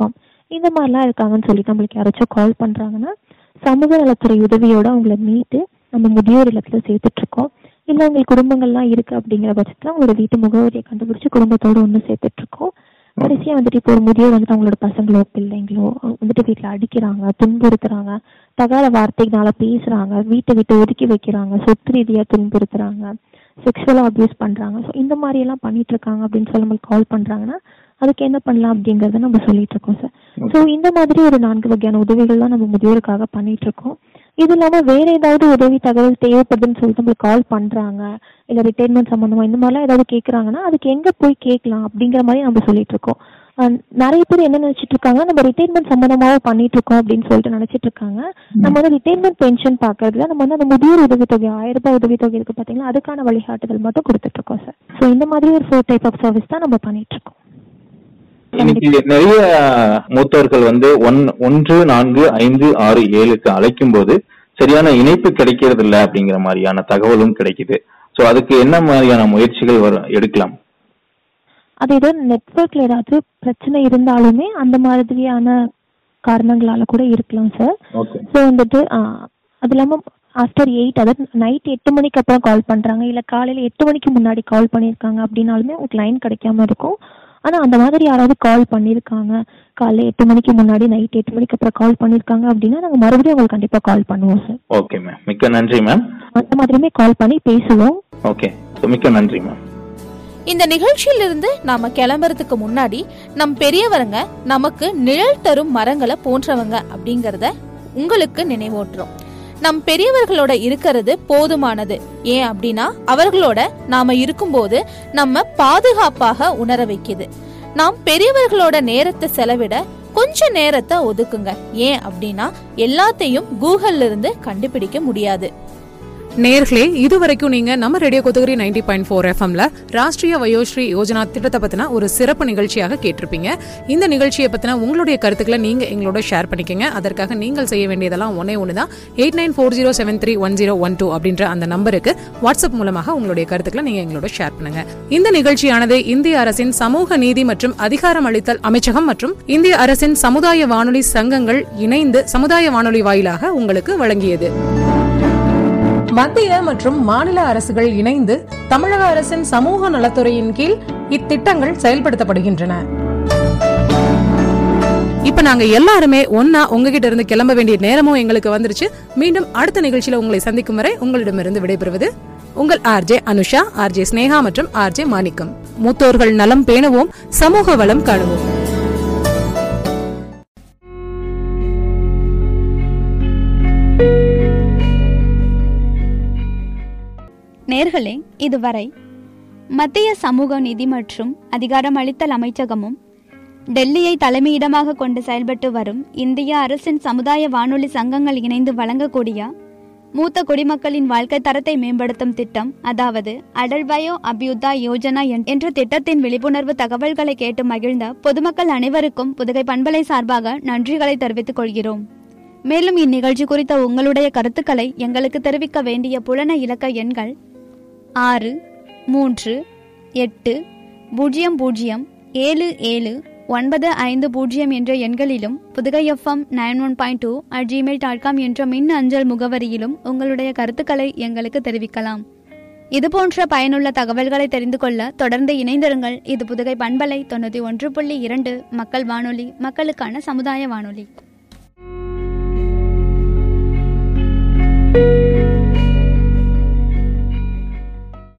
இந்த மாதிரிலாம் இருக்காங்கன்னு சொல்லிட்டு நம்மளுக்கு யாராச்சும் கால் பண்ணுறாங்கன்னா சமூக நலத்துறை உதவியோடு அவங்கள மீட்டு நம்ம முதியோர் இல்லத்துல சேர்த்துட்டு இருக்கோம். இல்லை உங்களுக்கு குடும்பங்கள்லாம் இருக்குது அப்படிங்கிற பட்சத்தில் அவங்களோட வீட்டு முகவரியை கண்டுபிடிச்சி குடும்பத்தோடு ஒன்று சேர்த்துட்டு இருக்கோம். கடைசியாக வந்துட்டு இப்போ ஒரு முதியோர் வந்துட்டு அவங்களோட பசங்களோ பிள்ளைங்களோ வந்துட்டு வீட்டில் அடிக்கிறாங்க, துன்புறுத்துறாங்க, தகாத வார்த்தைகளால பேசுகிறாங்க, வீட்டை விட்டு ஒதுக்கி வைக்கிறாங்க, சொத்து ரீதியாக துன்புறுத்துறாங்க, செக்ஷுவலாக அப்யூஸ் பண்ணுறாங்க. ஸோ இந்த மாதிரியெல்லாம் பண்ணிட்டு இருக்காங்க அப்படின்னு சொல்லி நம்மளுக்கு கால் பண்ணுறாங்கன்னா அதுக்கு என்ன பண்ணலாம் அப்படிங்கிறத நம்ம சொல்லிட்டு இருக்கோம் சார். ஸோ இந்த மாதிரி ஒரு நான்கு வகையான உதவிகள்லாம் நம்ம முதியோருக்காக பண்ணிட்டு இருக்கோம். இது இல்லாமல் வேற ஏதாவது உதவி தகவல் தேவைப்படுதுன்னு சொல்லிட்டு நம்மளுக்கு கால் பண்ணுறாங்க, இல்லை ரிட்டைர்மெண்ட் சம்மந்தமாக இந்த மாதிரிலாம் ஏதாவது கேட்குறாங்கன்னா அதுக்கு எங்கே போய் கேட்கலாம் அப்படிங்கிற மாதிரி நம்ம சொல்லிட்டு இருக்கோம். நிறைய பேர் என்ன நினைச்சிட்டு இருக்காங்க, நம்ம ரிட்டைர்மெண்ட் சம்பந்தமாக பண்ணிட்டு இருக்கோம் அப்படின்னு சொல்லிட்டு நினைச்சிட்டு இருக்காங்க. நம்ம வந்து ரிட்டைர்மெண்ட் பென்ஷன் பாக்குறதுல நம்ம வந்து அந்த முதியோர் உதவித்தொகை ஆயிரம் ரூபாய் உதவித்தொகை இருக்கு பாத்தீங்களா, அதுக்கான வழிகாட்டுதல் மட்டும் கொடுத்துட்டு இருக்கோம் சார். ஸோ இந்த மாதிரி ஒரு ஃபோர் டைப் ஆஃப் சர்வீஸ் தான் நம்ம பண்ணிட்டு இருக்கோம். இன்னைக்கு நிறைய மூத்தவர்கள் வந்து ஒன் ஒன்று நான்கு ஐந்து ஆறு ஏழுக்கு அழைக்கும் போது சரியான இணைப்பு கிடைக்கிறது இல்லை அப்படிங்கிற மாதிரியான தகவலும் கிடைக்குது. ஸோ அதுக்கு என்ன மாதிரியான முயற்சிகள் வரும் எடுக்கலாம்? அது ஏதோ நெட்வொர்க்ல ஏதாவது பிரச்சனை இருந்தாலுமே அந்த மாதிரியான காரணங்களால கூட இருக்கலாம் சார். ஸோ வந்துட்டு அது இல்லாமல் ஆஃப்டர் எயிட் அதாவது நைட் எட்டு மணிக்கு அப்புறம் கால் பண்றாங்க, இல்லை காலையில எட்டு மணிக்கு முன்னாடி கால் பண்ணியிருக்காங்க அப்படின்னாலுமே உங்களுக்கு லைன் கிடைக்காம இருக்கும். ஆனா அந்த மாதிரி யாராவது கால் பண்ணியிருக்காங்க காலைல எட்டு மணிக்கு முன்னாடி நைட் எட்டு மணிக்கு அப்புறம் கால் பண்ணியிருக்காங்க அப்படின்னா நாங்கள் மறுபடியும் உங்களுக்கு கண்டிப்பா கால் பண்ணுவோம் சார். ஓகே மேம், மிக்க நன்றி மேம். அந்த மாதிரியுமே கால் பண்ணி பேசுவோம். ஓகே, மிக்க நன்றி மேம். இந்த நிகழ்ச்சியிலிருந்து நாம கிளம்புறதுக்கு முன்னாடி நம் பெரியவங்க நமக்கு நிழல் தரும் மரங்களை போன்றவங்க அப்படிங்கறத உங்களுக்கு நினைவூட்டுறோம். நம் பெரியவர்களோட இருக்கிறது போதுமானது. ஏன் அப்படின்னா அவர்களோட நாம இருக்கும்போது நம்ம பாதுகாப்பாக உணர வைக்குது. நாம் பெரியவர்களோட நேரத்தை செலவிட கொஞ்ச நேரத்தை ஒதுக்குங்க. ஏன் அப்படின்னா எல்லாத்தையும் கூகுள்ல இருந்து கண்டுபிடிக்க முடியாது. நேர்களே, இதுவரைக்கும் நீங்க நம்ம radio Kotagiri ninety point four எஃப்எம்ல ராஷ்டிரிய வயோஸ்ரீ யோஜனா திட்டத்தை பத்தின ஒரு சிறப்பு நிகழ்ச்சியாக கேட்டிருப்பீங்க. இந்த நிகழ்ச்சியை பத்தின உங்களுடைய கருத்துக்களை நீங்க எங்களோட ஷேர் பண்ணிக்கங்க. அதற்காக நீங்கள் செய்ய வேண்டியதெல்லாம் ஒன்னே ஒண்ணுதான், eight nine four zero seven three one zero one two அப்படின்ற அந்த நம்பருக்கு வாட்ஸ்அப் மூலமாக உங்களுடைய கருத்துக்களை நீங்க எங்களோட ஷேர் பண்ணுங்க. இந்த நிகழ்ச்சியானது இந்திய அரசின் சமூக நீதி மற்றும் அதிகாரம் அளித்தல் அமைச்சகம் மற்றும் இந்திய அரசின் சமுதாய வானொலி சங்கங்கள் இணைந்து சமுதாய வானொலி வாயிலாக உங்களுக்கு வழங்கியது. மத்திய மற்றும் மாநில அரசுகள் இணைந்து தமிழக அரசின் சமூக நலத்துறையின் கீழ் இத்திட்டங்கள் செயல்படுத்தப்படுகின்றன. இப்ப நாங்க எல்லாருமே ஒன்னா உங்ககிட்ட இருந்து கிளம்ப வேண்டிய நேரமும் எங்களுக்கு வந்துருச்சு. மீண்டும் அடுத்த நிகழ்ச்சியில உங்களை சந்திக்கும் வரை உங்களிடமிருந்து விடைபெறுவது உங்கள் ஆர்ஜே அனுஷா, ஆர்ஜே ஸ்னேகா மற்றும் ஆர்ஜே மாணிக்கம். மூத்தோர்கள் நலம் பேணுவோம், சமூக வளம் காணுவோம். நேர்களே, இதுவரை மத்திய சமூக நீதி மற்றும் அதிகாரம் அளித்தல் அமைச்சகமும் டெல்லியை தலைமையிடமாக கொண்டு செயல்பட்டு வரும் இந்திய அரசின் சமுதாய வானொலி சங்கங்கள் இணைந்து வழங்கக்கூடிய மூத்த குடிமக்களின் வாழ்க்கை தரத்தை மேம்படுத்தும் திட்டம், அதாவது அடல் வயோ அபியுதா யோஜனா என்ற திட்டத்தின் விழிப்புணர்வு தகவல்களை கேட்டு மகிழ்ந்த பொதுமக்கள் அனைவருக்கும் புதுகை பண்பலை சார்பாக நன்றிகளை தெரிவித்துக் கொள்கிறோம். மேலும் இந்நிகழ்ச்சி குறித்த உங்களுடைய கருத்துக்களை எங்களுக்கு தெரிவிக்க வேண்டிய புலன இலக்க எண்கள் ஆறு மூன்று எட்டு பூஜ்ஜியம் பூஜ்ஜியம் ஏழு ஏழு ஒன்பது ஐந்து பூஜ்ஜியம் என்ற எண்களிலும் Pudugai FM nine one point two at Gmail dot com என்ற மின் அஞ்சல் முகவரியிலும் உங்களுடைய கருத்துக்களை எங்களுக்கு தெரிவிக்கலாம். இதுபோன்ற பயனுள்ள தகவல்களை தெரிந்து கொள்ள தொடர்ந்து இணைந்திருங்கள். இது புதுகை பண்பலை தொண்ணூற்றி ஒன்று புள்ளி இரண்டு மக்கள் வானொலி, மக்களுக்கான சமுதாய வானொலி.